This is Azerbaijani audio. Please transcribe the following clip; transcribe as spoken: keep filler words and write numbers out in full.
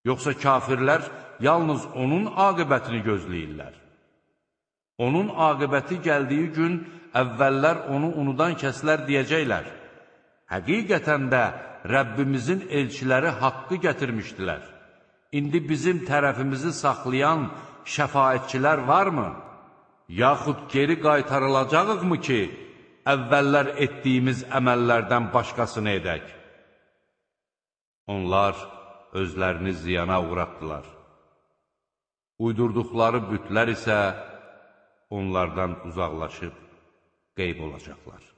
Yoxsa kafirlər yalnız onun aqibətini gözləyirlər. Onun aqibəti gəldiyi gün əvvəllər onu unudan kəslər deyəcəklər. Həqiqətən də Rəbbimizin elçiləri haqqı gətirmişdilər. İndi bizim tərəfimizi saxlayan şəfaətçilər varmı? Yaxud geri qaytarılacağıq mı ki, əvvəllər etdiyimiz əməllərdən başqasını edək? Onlar özlərini ziyana uğratdılar. Uydurduqları bütlər isə onlardan uzaqlaşıb qeyb olacaqlar.